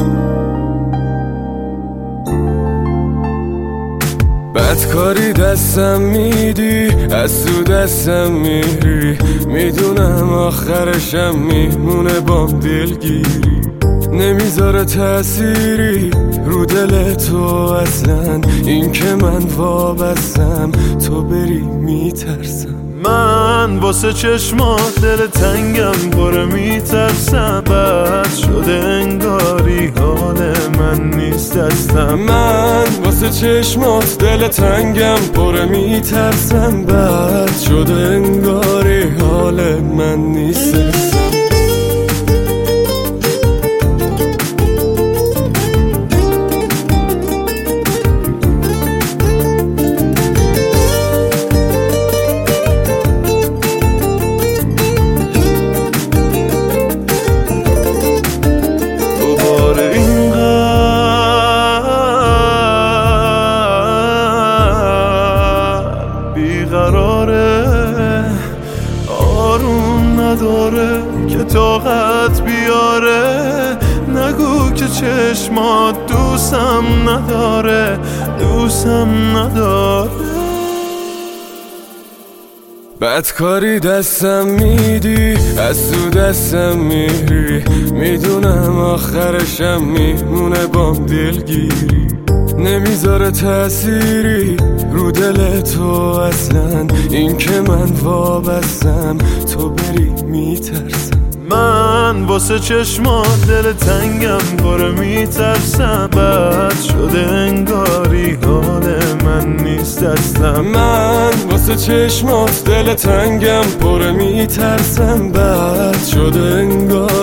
بدکاری دستم میدی، از تو دستم میری، میدونم آخرشم میمونه بام دلگیری. نمیذاره تأثیری رو دل تو اصلا، این که من وابستم تو بری میترسم. من واسه چشمات دل تنگم پره میترسم، بد شده انگاری حال من نیست دستم. من واسه چشمات دل تنگم پره میترسم، بد شده انگاری حال من نیست دستم. آروم نداره که طاقت بیاره، نگو که چشمات دوستم نداره، دوستم نداره. بدکاری دستم میدی، از تو دستم میری، میدونم آخرشم میمونه بام دلگیری. نمیذاره تأثیری رو دل تو اصلا، این که من وابستم تو بری میترسم. من واسه چشمات دل تنگم پره میترسم، بد شده انگاری حال من نیست دستم. من واسه چشمات دل تنگم پره میترسم، بد شده انگاری